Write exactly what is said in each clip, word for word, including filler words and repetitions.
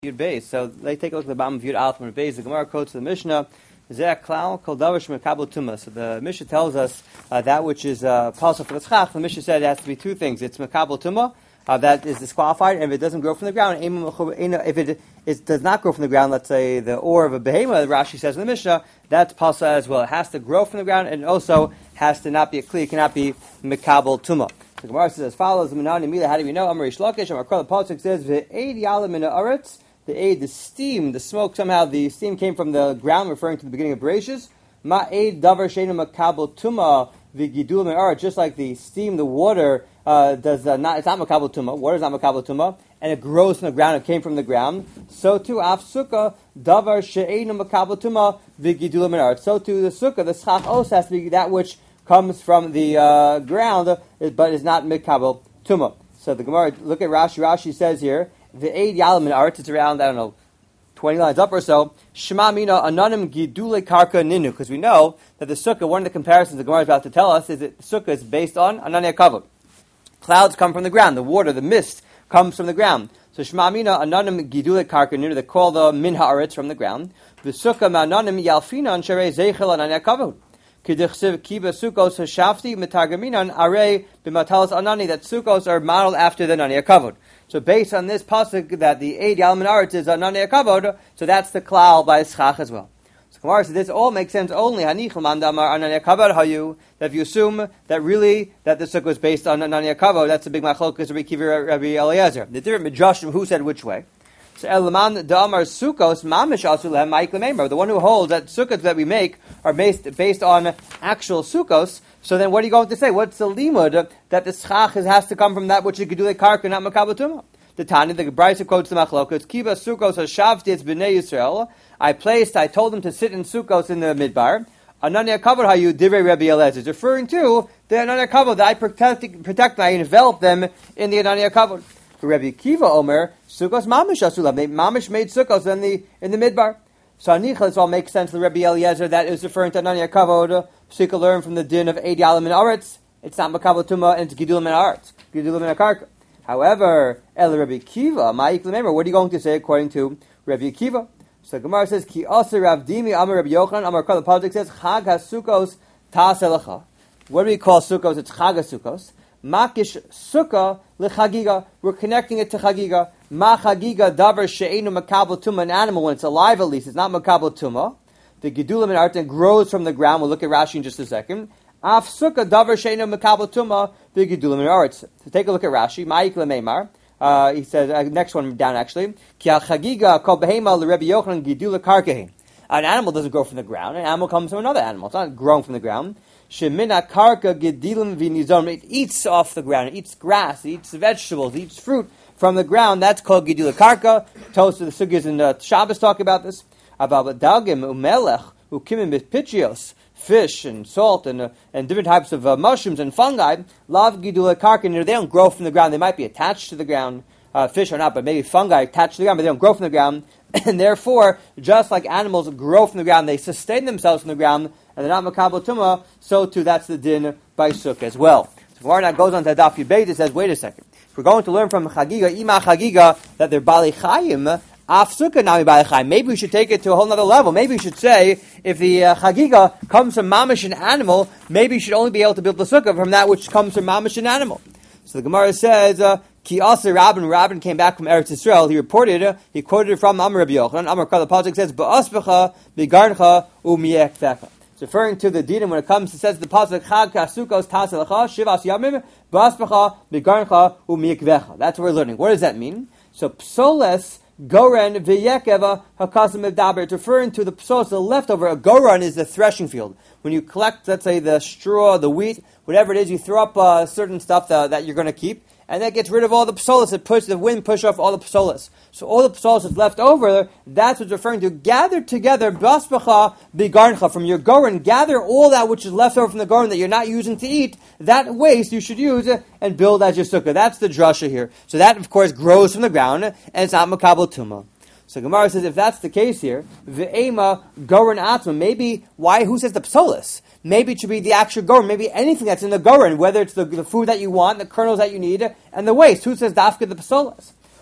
Yud Beis. So let's take a look at the bottom of Yud Aleph Yud Beis. The Gemara quotes the Mishnah, Zeh Klal Kol Davar Shemekabel Tumah. So the Mishnah tells us uh, that which is uh, possible for the Tzchach. The Mishnah said it has to be two things. It's Mekabel Tumah, uh, that is disqualified, and if it doesn't grow from the ground, if it, it does not grow from the ground, let's say the ore of a behema, Rashi says in the Mishnah, that's possible as well. It has to grow from the ground, and it also has to not be a kli, it cannot be Mekabel Tumah. The Gemara says as follows, how do we know? Amar Rish Lakish, Amar Kol, the Pasuk says, Ve'ed yalim min ha'aretz, the aid, the steam, the smoke, somehow the steam came from the ground, referring to the beginning of Bereshis. Ma'ed davar sheinu makabel tuma v'gidul me'aret, just like the steam, the water uh, does uh, not, it's not makabel tuma, water is not makabel tuma, and it grows from the ground, it came from the ground. So too, af sukkah, davar sheinu makabel tuma v'gidul me'aret. So too, the sukkah, the schach also has to be that which comes from the uh, ground, but is not makabel tuma. So the Gemara, look at Rashi, Rashi says here, the aid yalim in arts, it's around, I don't know, twenty lines up or so. Shema mina ananim gidule karka ninu, because we know that the sukkah, one of the comparisons the Gemara is about to tell us, is that the sukkah is based on ananya kavod. Clouds come from the ground, the water, the mist comes from the ground. So Shema mina ananim gidule karka ninu, they call the min haaretz from the ground. The sukkah ma'ananim yalfina an sharei zeichel ananya kavod. Kidichsiv kiba sukkos hashafti mitagaminan arei b'matalas anani, that sukkos are modeled after the ananya kavod. So based on this pasuk that the Eid Yalim Aretz is Ananei Kavod, so that's the klal by Schach as well. So Gemara says this all makes sense only Hanichel Mandamar Ananei Kavod Hayu, that if you assume that really that the sukkah was based on Ananei Kavod, that's a big machlokas Rabbi Kiva, Rabbi Eliezer. The different midrashim who said which way. So Elaman Da'amar Sukkos Mamish Asulem Ma'ik Lemeimer, the one who holds that sukkahs that we make are based based on actual sukkos. So then what are you going to say? What's the limud that the schach has to come from that which you could do like karka, not makabel tumah? The Tani, the Brisa quotes the machlokas, Kiba Sukkos Hashavti, it's B'nei Yisrael. I placed, I told them to sit in Sukkos in the midbar. Ananya Kavod Hayu Divrei Rabbi Eliezer, referring to the Ananya Kavod, that I protect, protect I envelop them in the Ananya Kavod. For Rabbi Kiva Omer, Sukkos Mamish Asulam, they Mamish made Sukkos in the in the midbar. So Anicha, this all makes sense to Rabbi Eliezer, that is referring to Ananya Kavod, so you can learn from the din of Eid Yalim in Aretz, it's not Makabel Tumah, and it's Gidulim in Aretz, Gidulim in Akarka. However, El Rabbi Kiva, Ma'ik Lemeimer, what are you going to say according to Rabbi Kiva? So Gemara says, Ki Aser Rav Dimi Amar Rabbi Yochanan, Amar Kol, the Pasuk says, Chag HaSukkos Ta'aseh. What do we call Sukkos? It's Chag HaSukkos. Makish Sukkah L'Chagiga, we're connecting it to Chagiga. Ma Chagiga Davar She'enu Makabel Tumah, an animal, when it's alive at least, it's not Makabel Tumah. The Gedulim and Artan grows from the ground, we'll look at Rashi in just a second. Af sukkah davar sheinu mekabel tumah v'gidulim aretz. So take a look at Rashi. Ma'ik lemeimar. Uh, he says uh, next one down actually. Ki al chagiga kol behema l'Rebbi Yochanan gidula karkehin. An animal doesn't grow from the ground. An animal comes from another animal. It's not growing from the ground. Shemina karka gidilim v'nizom. It eats off the ground. It eats grass. It eats vegetables. It eats fruit from the ground. That's called gidula karka. Toast of the sugyas in uh, Shabbos talk about this. About dagim umelech ukimim pitchios. Fish and salt and uh, and different types of uh, mushrooms and fungi, lav gidula karka, they don't grow from the ground. They might be attached to the ground, uh, fish or not, but maybe fungi attached to the ground, but they don't grow from the ground. And therefore, just like animals grow from the ground, they sustain themselves from the ground, and they're not makabel tumah, so too that's the din by sukkah as well. So Gemara now goes on to Daf Yud, it says, wait a second. If we're going to learn from Chagiga, Ima Chagiga, that they're Bali Chayim, Af sukkah nami b'alechayim. Maybe we should take it to a whole other level. Maybe we should say, if the uh, chagiga comes from mamish, an animal, maybe you should only be able to build the sukkah from that which comes from mamish, an animal. So the Gemara says, uh, Ki asa Rabban, Rabban came back from Eretz Yisrael. He reported, uh, he quoted it from Amar Rabbi Yochanan. Amar Kol, the Pasuk says, Ba'asbecha, Bigarncha, U'miekvecha. It's referring to the dinim when it comes, it says the Pasuk, Chag kasukos taselecha, Shivas yamim, Ba'asbecha, Bigarncha, U'miekvecha. That's what we're learning. What does that mean? So psoles, Goran v'yekeva hakasim evdaber. It's referring to the psolos, the leftover. A goran is the threshing field. When you collect, let's say, the straw, the wheat, whatever it is, you throw up uh, certain stuff that, that you're going to keep, and that gets rid of all the psolos. It pushes the wind, push off all the psolos. So all the psolos that's left over, that's what's referring to. Gather together, baspacha bigarncha, from your goran. Gather all that which is left over from the goran that you're not using to eat. That waste you should use and build as your sukkah. That's the drasha here. So that, of course, grows from the ground, and it's not makabel tumah. So Gemara says, if that's the case here, ve'ema goran atma, maybe, why, who says the psolos? Maybe it should be the actual goran, maybe anything that's in the goran, whether it's the, the food that you want, the kernels that you need, and the waste. Who says dafka the psolos?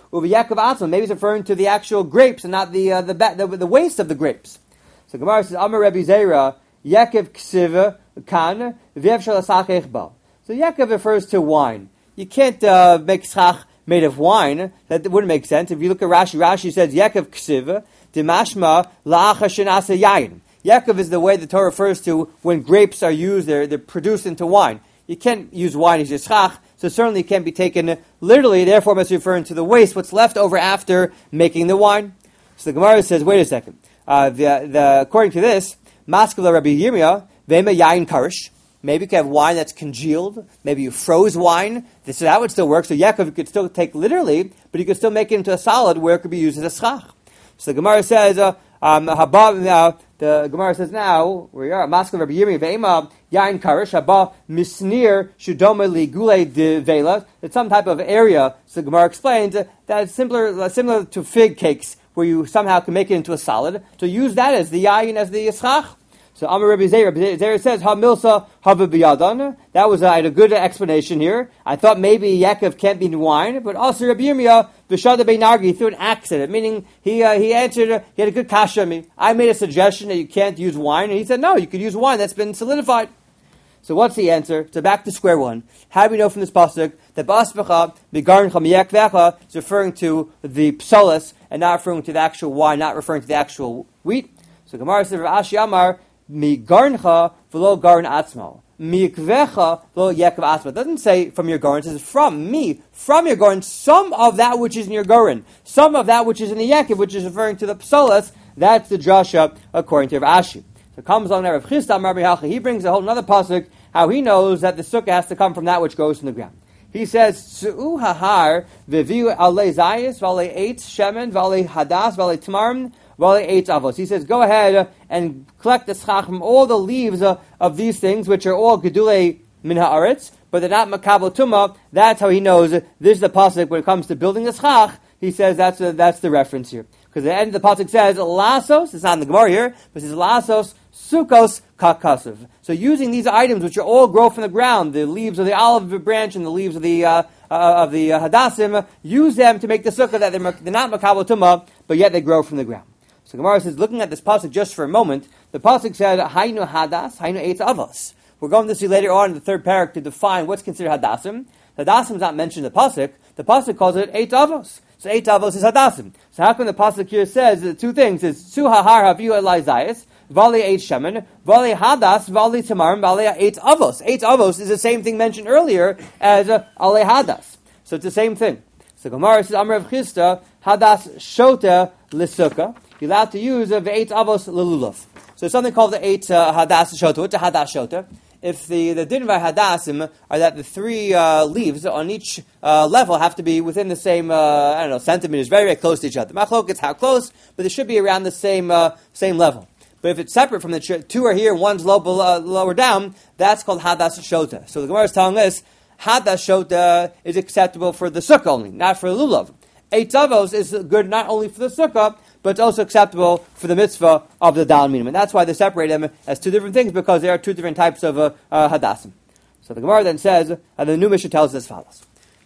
Uvi Yaakov Atzma, maybe it's referring to the actual grapes and not the uh, the, the the waste of the grapes. So Gemara says, Amar Rebbe Zera, Yaakov Ksiva Kan V'ev Shalasach Echbal. So Yaakov refers to wine. You can't uh, make schach made of wine. That wouldn't make sense. If you look at Rashi, Rashi says Yaakov Ksiva Dimashma La'acha Shenasa Yayin. Yaakov is the way the Torah refers to when grapes are used; they're they're produced into wine. You can't use wine as your schach, so certainly it can't be taken literally. Therefore, it's referring to the waste, what's left over after making the wine. So the Gemara says, wait a second. Uh, the, the, according to this, Maskala Rabbi Yirmiyah, Vema Yain Karish. Maybe you can have wine that's congealed. Maybe you froze wine. So that would still work. So Yaakov you could still take literally, but you could still make it into a solid where it could be used as a schach. So the Gemara says, uh, um, Haba, uh, the Gemara says now, where we are, Maskal Rabbi Yirmiyah, Ve'ema Yain Karish, Haba Misnir Shudoma Li Gule de Vela. It's some type of area, so the Gemara explains, uh, that it's similar, uh, similar to fig cakes, where you somehow can make it into a solid. So use that as the Yain, as the Yischach. So Amar Rabbi Zera, Rabbi Zera says, Ha Milsa Hava Biyadan. That was, uh, I had a good explanation here. I thought maybe Yaakov can't be in wine, but also Rabbi Yirmiyah, V'shada Beinargi, threw an axe at it, meaning he uh, he answered, uh, he had a good kasha on me. I made a suggestion that you can't use wine, and he said, no, you could use wine, that's been solidified. So what's the answer? So back to square one. How do we know from this pasuk that Ba'aspecha, B'garncha Miyakvecha is referring to the psolas, and not referring to the actual wine, not referring to the actual wheat? So Gemara says, Rashi Amar, Mi garncha v'lo garn atzmo. Mi kvecha v'lo yekav atzmo. It doesn't say from your garden. It says from me, from your garden, some of that which is in your garden, some of that which is in the yakiv, which is referring to the psolas. That's the drasha according to Rav Ashi. So comes along there Rav Chisda Rabbi Hacha. He brings a whole another pasuk how he knows that the sukkah has to come from that which grows from the ground. He says, Su'u hahar v'viu alei zayis v'alei eitz shemen v'alei hadas v'alei tamarim v'alei eitz avos. He says, go ahead and collect the schach from all the leaves uh, of these things, which are all gedulei min haaretz, but they're not makabel tumah. That's how he knows uh, this is the pasuk when it comes to building the schach. He says that's uh, that's the reference here. Because the end of the pasuk says, lasos, it's not in the Gemara here, but it says, lasos, sukkos, kakasiv. So using these items, which are all grow from the ground, the leaves of the olive branch and the leaves of the uh, uh, of the uh, hadassim, use them to make the sukkah that they're, they're not makabel tumah, but yet they grow from the ground. So Gemara says, looking at this pasuk just for a moment, the pasuk said, hainu hadas, hainu eitz avos. We're going to see later on in the third parak to define what's considered hadassim. Hadassim is not mentioned in the pasuk. The pasuk calls it eitz avos. So eitz avos is hadassim. So how come the pasuk here says the two things? It's su hahar haviu elai zayis, vali eitz shemen, vali hadas, vali tamarim, vali eitz avos. Eitz avos is the same thing mentioned earlier as uh, alei hadas. So it's the same thing. So Gemara says, Amar Rav Chisda, hadas shota lisukah. You're allowed to use a ve'etz avos lelulav. So there's something called the eight uh, hadas shota. What's a hadas shota? If the the din by hadasim are that the three uh, leaves on each uh, level have to be within the same uh, I don't know centimeters, very very close to each other. Machlok, it's how close, but they should be around the same uh, same level. But if it's separate from the tr- two are here, one's low below, uh, lower down, that's called hadas shota. So the Gemara is telling us hadas shota is acceptable for the sukkah only, not for the lulav. Eitz avos is good not only for the sukkah, but it's also acceptable for the mitzvah of the dal minim. And that's why they separate them as two different things, because there are two different types of uh, uh, hadassim. So the Gemara then says, and the new Mishnah tells us as follows.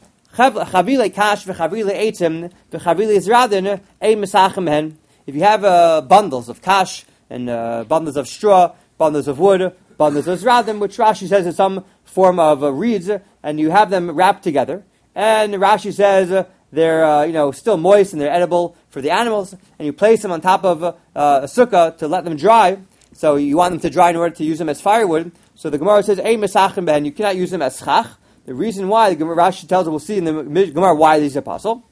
Chavile kash v'chavile eitzim v'chavile izradin ein mesachem hen. If you have uh, bundles of kash and uh, bundles of straw, bundles of wood, bundles of zradim, which Rashi says is some form of uh, reeds, and you have them wrapped together, and Rashi says uh, they're uh, you know still moist and they're edible for the animals, and you place them on top of uh, a sukkah to let them dry. So you want them to dry in order to use them as firewood. So the Gemara says, "Ei mesachim ben." You cannot use them as schach. The reason why the Gemara Rashi tells us, we'll see in the Gemara why these are possible.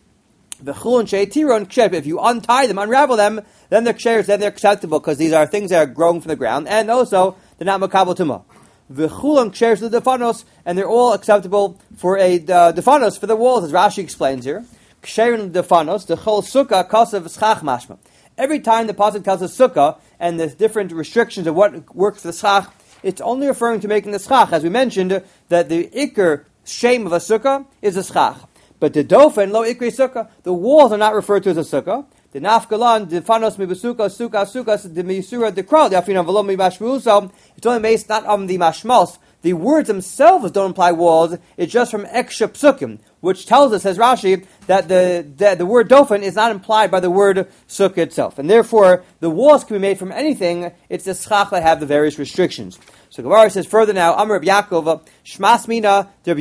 If you untie them, unravel them, then they're ksheres, then they're acceptable because these are things that are growing from the ground, and also they're not makabel tumah. V'chulam ksheres the defanos, and they're all acceptable for a uh, defanos for the walls, as Rashi explains here. Ksherin defanos, the chol sukkah kasav schach mashma. Every time the pasuk tells us sukkah and the different restrictions of what works for the schach, it's only referring to making the schach. As we mentioned, that the ikr shame of a sukkah is a schach. But the dofen lo ikri sukkah, the walls are not referred to as a sukkah. The nafgalan defanos mibasuka sukkah sukkah the misura the kral the afina v'lo mibashmuso. It's only based not on the mashmos, the words themselves don't imply walls, it's just from eksha psukim, which tells us, says Rashi, that the, the, the word dofen is not implied by the word sukkah itself. And therefore, the walls can be made from anything, it's the schach that have the various restrictions. So Gemara says further now, Amar Rabbi Yaakov, Shmas Mina, the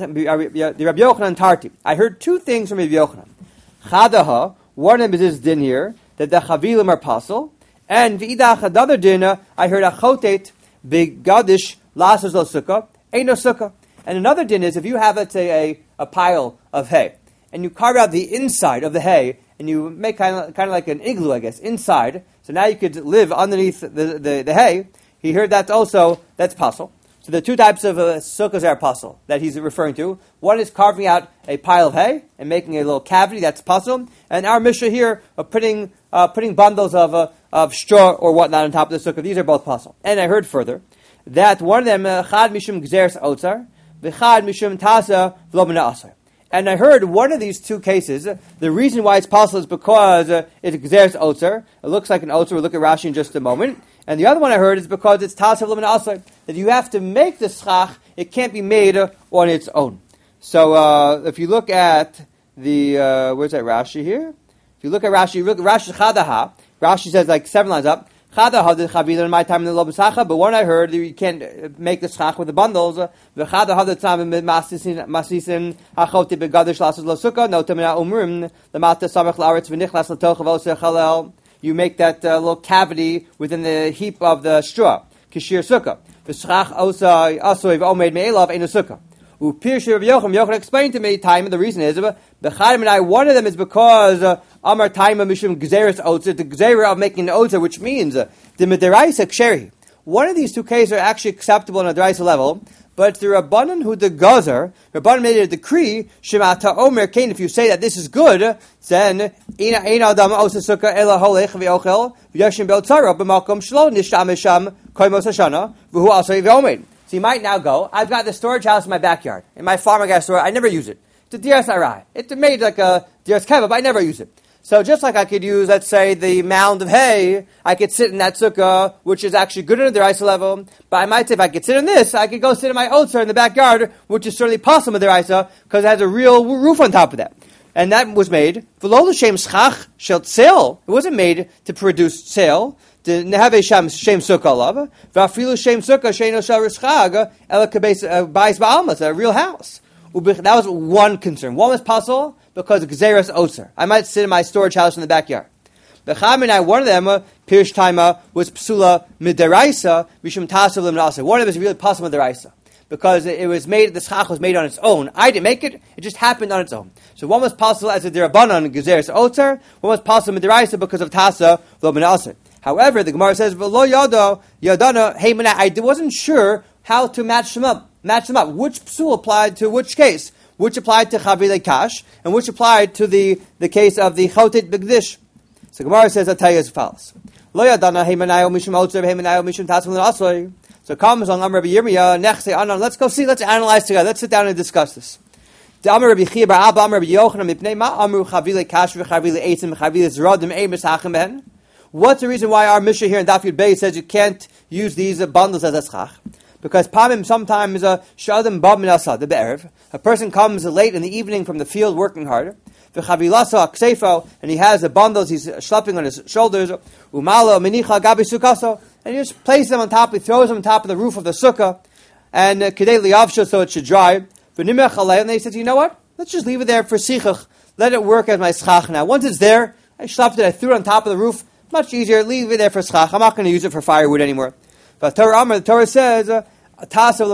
Rabbi Yochanan Tarti. I heard two things from Rabbi Yochanan. Chadaha, one of them is this din here, that the chavilim are pasul, and v'idach, another din, I heard achotet, begadish, lasas lo sukkah, ain't no sukkah. And another din is, if you have, let's say, a, a pile of hay, and you carve out the inside of the hay, and you make kind of, kind of like an igloo, I guess, inside, so now you could live underneath the, the, the hay. He heard that also, that's pasul. So the two types of uh, sukkahs are pasul that he's referring to. One is carving out a pile of hay and making a little cavity, that's pasul. And our Mishnah here of putting uh, putting bundles of uh, of straw or whatnot on top of the sukkah, these are both pasul. And I heard further that one of them, chad mishum gzeres otzar, v'chad mishum tasa v'lo mina asar. And I heard one of these two cases, the reason why it's pasul is because uh, it's gzeres otzar. It looks like an otzar. We'll look at Rashi in just a moment. And the other one I heard is because it's tasav l'min asar, that you have to make the schach, it can't be made uh, on its own. So uh, if you look at the, uh, where's that Rashi here? If you look at Rashi, look at Rashi chadaha, Rashi says like seven lines up, chadaha the chavilah in my time in the lo b'sacha, but one I heard that you can't make the schach with the bundles, v'chadaha the tzam masisin masisin hachoti begadish lasas lo sukkah, no tamina umrim, the mata samach la'aretz v'nichlas l'toch v'oseh chalel. You make that uh, little cavity within the heap of the straw. Kishir sukkah. V'schach osai asoy v'omed me'elav ein a sukkah. U'pir Rabbi Yochanan, Yochanan explained to me, time, and the reason is, b'chadim and I, one of them is because Amar Taima Mishum Gzeres Otzer, the Gzera of making an Otzer, which means the Midiraisa Ksheri. One of these two cases are actually acceptable on a Deraisa level, but it's the Rabbanan who the Gazer, Rabbanan made a decree, Shemata Omer Kain, if you say that this is good, then Ina Ina Adam Osa Sukkah Ela Holech V'Ochel V'Yashim Be'otzara B'Malkom Shlo Nishtam Misham Koimos Hashana V'Hu Asay V'Omein. So you might now go, I've got the storage house in my backyard. In my farm I got a storage, I never use it. It's a Diras Arai. It's made like a Diras Keva, but I never use it. So just like I could use, let's say, the mound of hay, I could sit in that sukkah, which is actually good in the deraisa level. But I might say if I could sit in this, I could go sit in my otzar in the backyard, which is certainly possible in the deraisa, because it has a real roof on top of that. And that was made, v'lo l'shem schach shel tzel. It wasn't made to produce tzel. To have a shem sukkah alav. V'afilu shem sukkah sheino shel rishchag ela kabeis bais ba'alma. It's a real house. That was one concern. One was pasul because gzeras oser. I might sit in my storage house in the backyard. B'chaminai, one of them, Pirish Taima, was psula midaraisa mishum tasav l'minasa. One of them is really pasul midaraisa because it was made. The schach was made on its own. I didn't make it; it just happened on its own. So one was pasul as a derabanan gzeras oser. One was pasul midaraisa because of tasa l'minasa. However, the Gemara says, "V'lo yado yadana heimana." I wasn't sure how to match them up. Match them up. Which psul applied to which case? Which applied to Chavilei Kash, and which applied to the, the case of the Chotet Begdish. So Gemara says, I'll tell you as follows. Lo yadana heimanayo mishum otzer heimanayo mishum tatzim l'asoi. So comes on Amar Rabbi Yirmiyah, Nechse Anan. Let's go see, let's analyze together. Let's sit down and discuss this. The Amar Rabbi Chia bar Abba, Amar Rabbi Yochanan, mipnei ma amru Chavilei Kash v'Chavilei Eitzim v'Chavilei Zeradim eimis hachem ben. What's the reason why our Mishnah here in Daf Yud Beis says you can't use these uh, bundles as a schach? Because Pamim sometimes a Shadim Bab Min Asad, the Be'erev. A person comes late in the evening from the field working hard. V'chavilasa aksefo, and he has the bundles he's schlepping on his shoulders. Umalo menicha gabi sukaso, and he just places them on top. He throws them on top of the roof of the sukkah, and kedei liyavsha, so it should dry. V'nimech alei, and they said, you know what? Let's just leave it there for sichach. Let it work as my schach now. Once it's there, I schlepped it. I threw it on top of the roof. Much easier. Leave it there for schach. I'm not going to use it for firewood anymore. But Torah Amar, the Torah says. Uh, So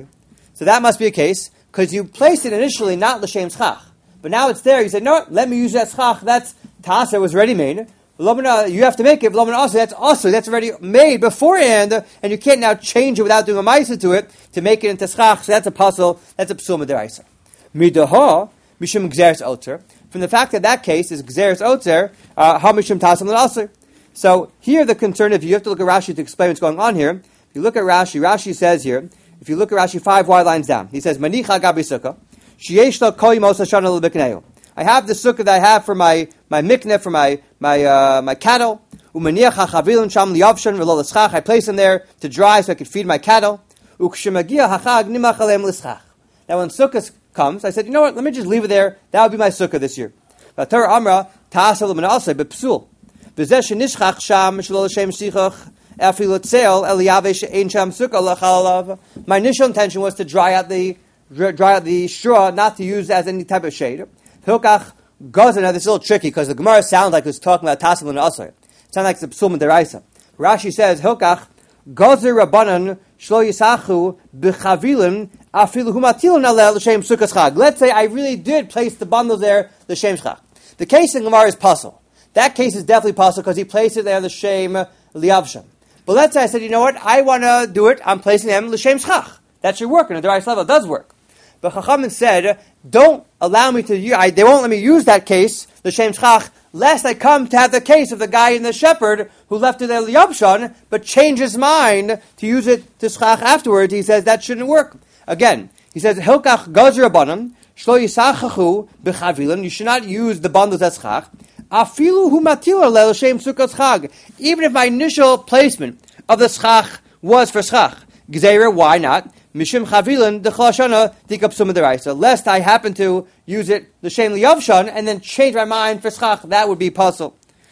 that must be a case, because you placed it initially not l'shem schach. But now it's there, you say, no, let me use that schach, that's tasa, was ready made. You have to make it, that's also, that's already made beforehand, and you can't now change it without doing a ma'isa to it, to make it into schach, so that's a puzzle, that's a psul midaraisa. Midaha, mishum gzeres otzer. From the fact that that case is gzeres otzer, ha mishum tasa l'asr. So here the concern, if you have to look at Rashi to explain what's going on here, if you look at Rashi, Rashi says here, if you look at Rashi five wide lines down, he says, Manicha gabi sukkah, sheyesh lo kol yimos hashana l'bikneo. I have the sukkah that I have for my, my mikneh, for my, my, uh, my cattle. Umaniach ha'chavilin sham liyavshan v'lo l'schach. I place them there to dry so I can feed my cattle. Ukshemagia hachag nimach aleim l'schach. Now when Sukkot comes, I said, you know what, let me just leave it there. That would be my Sukkah this year. V'atar amra ta'asel l'manaseh b'psul. V'zeh shenishchach sham shelo l'shem shichach afilu tzeil eliyave she'ein sham sukkah l'chalav. My initial intention was to dry out the dry out the straw, not to use as any type of shade. Hilkach goes. Now this is a little tricky because the Gemara sounds like it's talking about ta'asel l'manaseh. It sounds like it's a psul d'oraisa. Rashi says Hilkach gozer rabbanan shlo yisachu b'chavilim. Let's say I really did place the bundles there, the Shem Shchach. The case in Gemara is puzzle. That case is definitely puzzle because he placed it there, the Shem Liavsham. But let's say I said, you know what, I want to do it, I'm placing them, the Shem Shchach. That should work, and at the right level, it does work. But Chachamim said, don't allow me to use, I, they won't let me use that case, the Shem Shchach, lest I come to have the case of the guy in the shepherd who left it there, Liavshan, but changed his mind to use it to Shchach afterwards. He says that shouldn't work. Again, he says, Hilkach gazer abanam, shlo yisachachu b'chavilim, you should not use the bundles as chach, afilu hu matil alel shem sukkot chag, even if my initial placement of the schach was for schach. Gzeira, why not? Mishim chavilim d'chol hashana dikapsum d'raisa, lest I happen to use it, the shem liyavshan, and then change my mind for schach, that would be puzzle.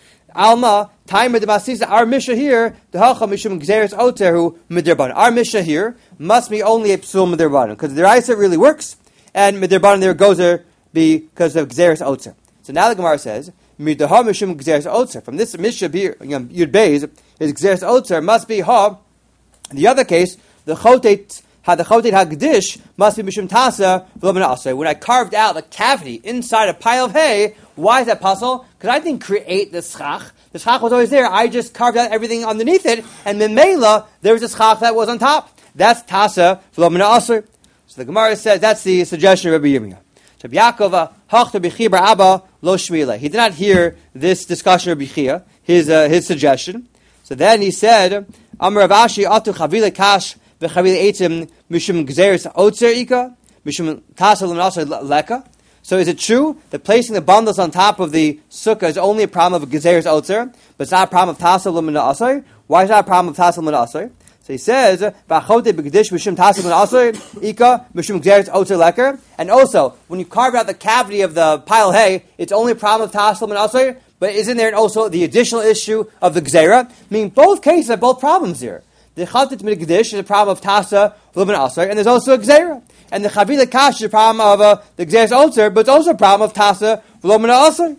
Alma, time of the Masisa, our Mishnah here, the Hacha Mishum Gzeres Oteru Midirban. Our Mishnah here must be only a Psul Midirban, because the Raisa really works, and Midirban there goes there because of Gzeres Oter. So now the Gemara says, Midaha Mishum Gzeres Oter. From this Mishnah here, Yud Beis, is Gzeres Oter must be Ha. In the other case, the Chotet, the Chotet HaGdish must be Mishum Tasa V'lomen Asay. When I carved out the cavity inside a pile of hay, why is that puzzle? Because I didn't create the schach. The schach was always there. I just carved out everything underneath it, and then Mela, there was a schach that was on top. That's Tasa V'lomen Asay. So the Gemara says that's the suggestion of Rabbi Yirmiyah. So Yaakov hachta b'chi bar Abba lo shmila. He did not hear this discussion of B'chia, his uh, his suggestion. So then he said, Amar Rav Ashi atu chavile kash v'chavile eitzim mishum gzeres otzer ika mishum Tasa V'lomen Asay leka. So is it true that placing the bundles on top of the sukkah is only a problem of Gezeres Otzer, but it's not a problem of Tasa V'lomen Asay? Why is it not a problem of Tasa V'lomen Asay? So he says, V'achote b'gedish mishum Tasa V'lomen Asay, ika mishum Gezeres Otzer leker. And also, when you carve out the cavity of the pile of hay, it's only a problem of Tasa V'lomen Asay, but isn't there also the additional issue of the Gezerah? I mean, both cases have both problems here. The Chatet B'gedish is a problem of Tasa V'lomen Asay, and there's also a Gezerah. And the Chavile Kash is a problem of uh, the Gzeres Otzer, but it's also a problem of Tasa V'lomen Asay.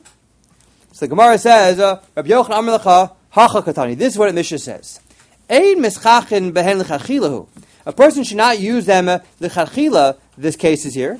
So the Gemara says, uh, Rabbi Yochanan Amar Lecha Hacha Katani. This is what the Mishnah says. Ein mischachin behen l'chachilahu. A person should not use them uh, l'chachila. This case is here.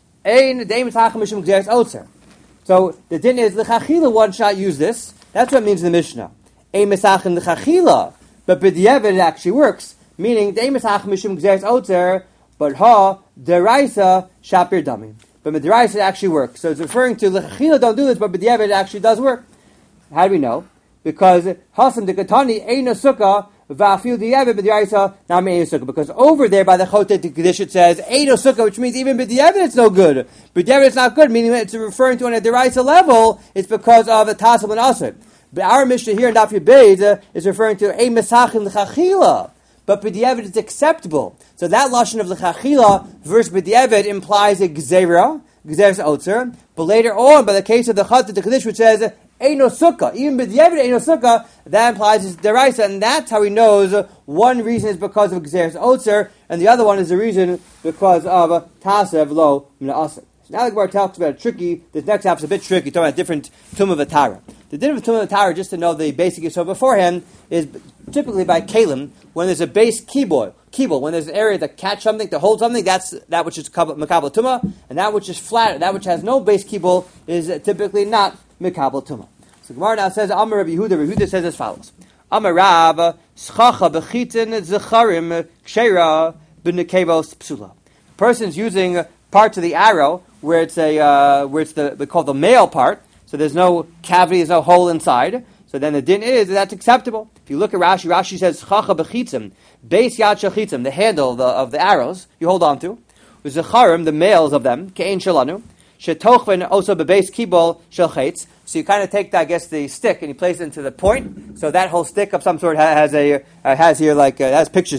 Ein dei mischachin mishum Gzeres Otzer. So the din is l'chachila. One should not use this. That's what it means in the Mishnah. Ein mischachin l'chachila, but b'diavad it actually works. Meaning dei mischachin mishum Gzeres Otzer. But ha deraisa shapir dami. But deraisa it actually works. So it's referring to l'chachila don't do this, but b'diavad it actually does work. How do we know? Because hasam dekatani eina sukkah va'afil diavad b'deraisa nami eina sukkah. Because over there by the chotet kedish it says eina sukkah, which means even b'diavad it's no good. B'diavad it's not good, meaning it's referring to on a deraisa level. It's because of a tasal and asr. But our Mishnah here in Daf Yud Beis is referring to ein mesachin l'chachila. But b'diavad is acceptable. So that lashon of l'chachila versus b'diavad implies a gzera, gzeres otzer. But later on, by the case of the Chat Kedish, which says eino sukkah, even b'diavad eino sukkah, that implies it's deraisa, and that's how he knows one reason is because of gzeres otzer, and the other one is the reason because of tasev lo m'na'aseh. So now the Gemara talks about a tricky. This next half is a bit tricky. Talking about different tum of atara. The din of tum of atara, just to know the basic so beforehand, is typically by kalim when there's a base keyboard. Keyboard, when there's an area to catch something, to hold something, that's that which is makabel tuma, and that which is flat, that which has no base keyboard, is typically not makabel tuma. So Gemara now says, Amar Rabbi Yehuda. Rabbi Yehuda says as follows: Amar Rab schacha bechitin zecharim kshera b'nekevos psula. Person's using parts of the arrow where it's a uh, where it's the we call the male part, so there's no cavity, there's no hole inside. So then the din is that that's acceptable. If you look at Rashi, Rashi says chacha bechitzim, base yad shachitzim, the handle of the, of the arrows you hold on to, zecharim, the males of them, kein shalanu, shetochven also bebase kibol shelchetz. So you kind of take, I guess, the stick and you place it into the point. So that whole stick of some sort has a uh, has here like uh, has pictures here.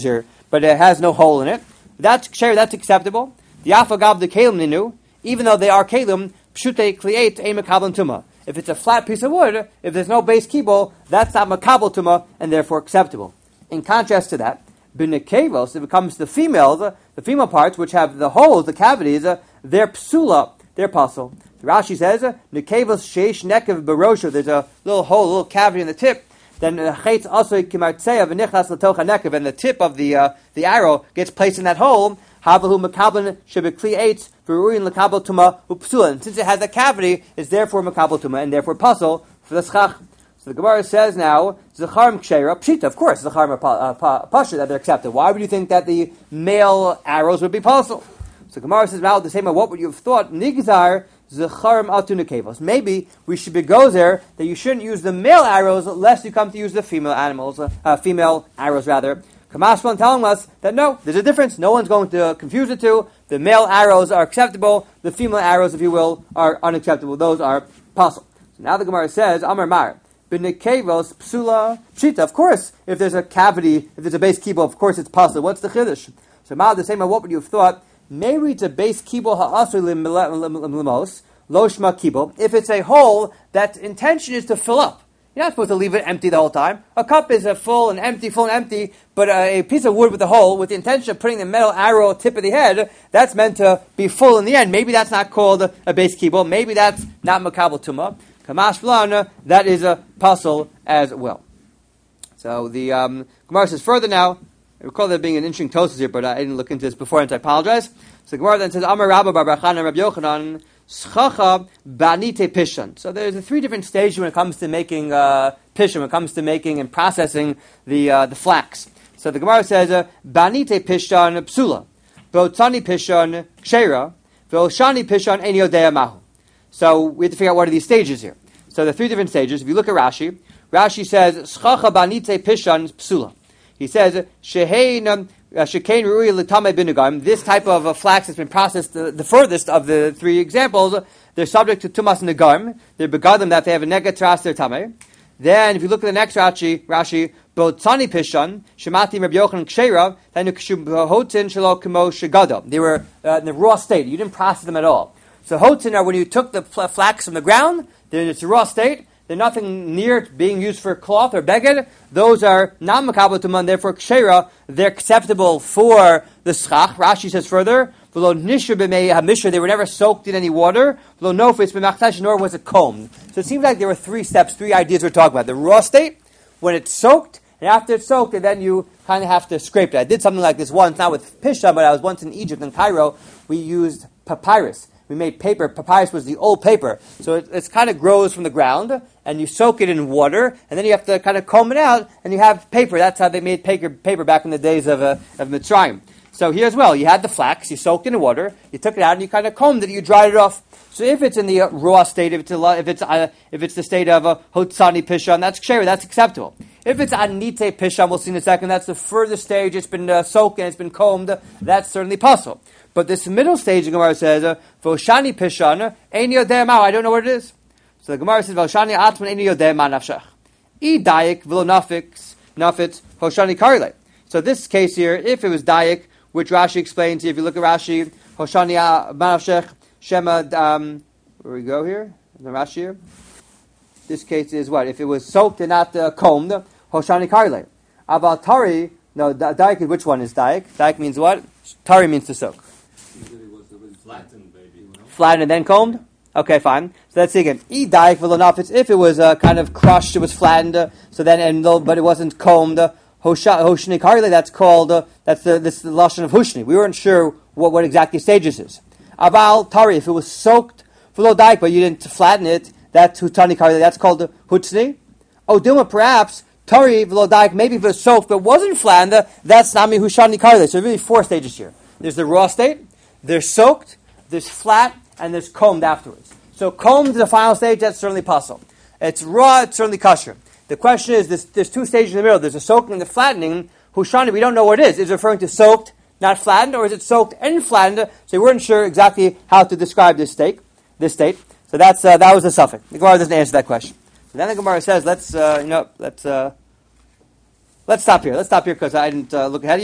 but it has no hole in it. That's ksher, that's acceptable. The afagav the kalim ninu, even though they are kalim, pshute kliet ein mekabel tuma. If it's a flat piece of wood, if there's no base kibul, that's not makabel tuma and therefore acceptable. In contrast to that, b'nekevos, if it comes to the females, the female parts which have the holes, the cavities, they're psula, they're puzzle. Rashi says, nekevos sheish nekev barosha. There's a little hole, a little cavity in the tip. Then the chetz also kimartzeya v'nichlas l'tocha nekev, and the tip of the uh, the arrow gets placed in that hole. Havahu mekabel shebekli eitz v'ruin lekabel tuma upsula. And since it has a cavity, it's therefore mekabel tuma and therefore puzzle for the schach. So the Gemara says now, Zecharim Kshera, Pshita, of course, Zecharim are Pasha, that they're accepted. Why would you think that the male arrows would be puzzle? So the Gemara says, well, the same way, what would you have thought? Nigzar Zecharim Altunakevos. Maybe we should be go there that you shouldn't use the male arrows lest you come to use the female animals, uh, uh, female arrows rather. Kamashvan telling us that no, there's a difference. No one's going to confuse the two. The male arrows are acceptable. The female arrows, if you will, are unacceptable. Those are puzzle. So now the Gemara says, Amar Mar. B'nekevos psula pshita. Of course, if there's a cavity, if there's a base kibul, of course it's puzzle. What's the chiddush? So now the same way, what would you have thought? Maybe it's a base kibul ha'asur limos lo shma kibul. If it's a hole that intention is to fill up, you're not supposed to leave it empty the whole time. A cup is a full and empty, full and empty, but a, a piece of wood with a hole with the intention of putting the metal arrow tip of the head, that's meant to be full in the end. Maybe that's not called a, a base kibul. Maybe that's not makabel tuma. Kamash Blan, that is a puzzle as well. So the um, Gemara says further now, I recall there being an interesting toast here, but I didn't look into this before, and I apologize. So the Gemara then says, Amar Rabba Bar Bachana Rabbi Yochanan, Schacha Banite Pishan. So there's a three different stages when it comes to making uh, pishan, when it comes to making and processing the uh, the flax. So the Gemara says, uh, Banite Pishan Psula, Botzani Pishan Kshera, Voshani Pishan Ein Yodea Mahu. So we have to figure out what are these stages here. So there are three different stages. If you look at Rashi, Rashi says, Schacha banite pishan psula. He says, Shehein shekain rui l'tamei binagam. This type of uh, flax has been processed the, the furthest of the three examples. They're subject to tumas nagam. They're begadim that they have a negatras their tamei. Then, if you look at the next Rashi, Rashi, Botzani pishan shemati Rabbi Yochanan kshera, then hotin shelo kamo shegada. They were uh, in the raw state. You didn't process them at all. So hotin are when you took the flax from the ground, it's a raw state, they're nothing near being used for cloth or beged. Those are not makabel tuma, and therefore kshera, they're acceptable for the schach. Rashi says further, v'lo nishra b'mei hamishra, they were never soaked in any water, v'lo nofetz b'machtash, nor was it combed. So it seems like there were three steps, three ideas we're talking about. The raw state, when it's soaked, and after it's soaked, and then you kind of have to scrape it. I did something like this once, not with pisha, but I was once in Egypt, in Cairo, we used papyrus. We made paper. Papyrus was the old paper. So it it's kind of grows from the ground, and you soak it in water, and then you have to kind of comb it out, and you have paper. That's how they made paper, paper back in the days of, uh, of Mitzrayim. So here as well, you had the flax, you soaked it in water, you took it out, and you kind of combed it, you dried it off. So if it's in the uh, raw state, if it's a, if it's uh, if it's the state of a uh, hotzani pishan, that's ksher, that's acceptable. If it's anite pishan, we'll see in a second, that's the furthest stage, it's been uh, soaked and it's been combed, that's certainly possible. But this middle stage, the Gemara says, "Voshani pishan ein yodeh ma." I don't know what it is. So the Gemara says, "Voshani atman ein yodeh ma nafshach." I daik v'lo nafix nafitz hoshani karile. So this case here, if it was daik, which Rashi explains, if you look at Rashi, hoshani ma nafshach shema. Um, where we go here? The Rashi here. This case is what? If it was soaked and not uh, combed, hoshani karile. Aval tari. No, daik. Which one is daik? Daik means what? Tari means to soak. Flattened, baby. You know? Flattened and then combed? Okay, fine. So let's see again. E daik v'lo if it was uh, kind of crushed, it was flattened, uh, so then, and though, but it wasn't combed, uh, hoshni karle, that's called, uh, that's the, this is the lashon of hushni. We weren't sure what, what exactly stages is. Aval tari, if it was soaked, v'lo daik, but you didn't flatten it, that's hutani karle, that's called uh, hutsni. Oh, Dilma, perhaps, tari v'lo daik, maybe if it was soaked, but wasn't flattened, uh, that's nami hushani karle. So really four stages here. There's the raw state, there's soaked, there's flat, and there's combed afterwards. So combed is the final stage, that's certainly possible. It's raw, it's certainly kosher. The question is, there's, there's two stages in the middle. There's the soaking and the flattening. Hushani, we don't know what it is. Is it referring to soaked, not flattened, or is it soaked and flattened? So we weren't sure exactly how to describe this state. This state. So that's uh, that was the suffix. The Gemara doesn't answer that question. So then the Gemara says, let's uh, you know, let's uh, let's stop here. Let's stop here because I didn't uh, look ahead yet.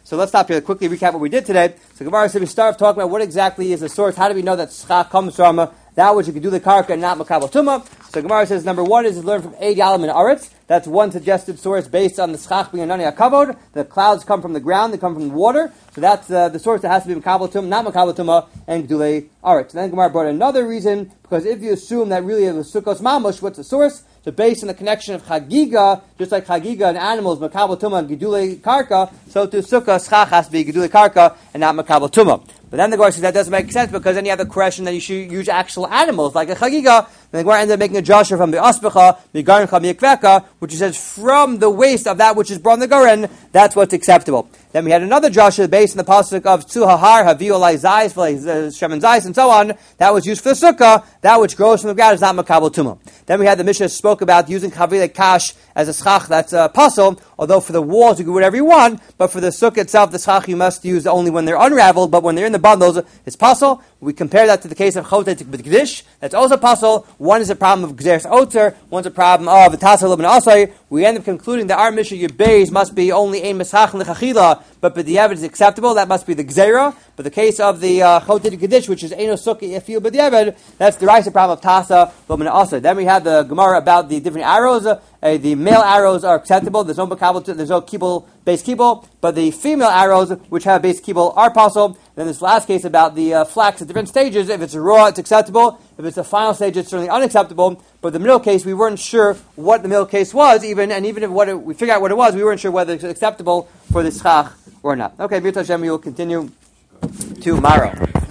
So let's stop here. Quickly recap what we did today. So Gemara said we start talking about what exactly is the source. How do we know that schach comes from uh, that which you can do the karka and not makabel tumah? So Gemara says number one is learn from Eid Yalam and Aretz. That's one suggested source based on the schach being a nani hakavod. The clouds come from the ground; they come from the water. So that's uh, the source that has to be makabel tumah, not makabel tumah, and gedulei aretz. And then Gemara brought another reason because if you assume that really it was sukkos mamush, what's the source? So based on the connection of chagiga, just like chagiga and animals, makabel tumah and gedulei karka, so to sukkah schach has to be gedulei karka and not makabel tumah. But then the Gemara says that doesn't make sense because then you have the question that you should use actual animals like a chagiga. Then the Gemara ended up making a joshua from the aspecha, the garincha, the which says from the waste of that which is brought in the garin, that's what's acceptable. Then we had another joshua based on the pasuk of tzuhahar, haviu lai zayis, shemen zayis, and so on. That was used for the sukkah. That which grows from the ground is not makabel tumah. Then we had the Mishnah spoke about using chavile kash as a schach that's a puzzle, although for the walls you can do whatever you want, but for the sukkah itself, the schach you must use only when they're unraveled, but when they're in the bundles, it's puzzle. We compare that to the case of chotet b'gdish, that's also puzzle. One is a problem of gzeres oter, one's a problem of v'tasar l'ben asay. We end up concluding that our Mishnah Yebez must be only ein mesach l'chachila, but b'diavad is acceptable, that must be the gzera. But the case of the uh, chotet b'gdish, which is ein sukkah ifil b'diavad, that's the right problem of tasa l'ben asay. Then we have the Gemara about the different arrows. Uh, Uh, the male arrows are acceptable. There's no makabel, there's no kibble, base kibble, but the female arrows, which have base kibble, are possible. Then this last case about the uh, flax at different stages. If it's raw, it's acceptable. If it's the final stage, it's certainly unacceptable. But the middle case, we weren't sure what the middle case was, even and even if what it, we figured out what it was, we weren't sure whether it's acceptable for the schach or not. Okay, B'yirtzeh Hashem, we will continue tomorrow.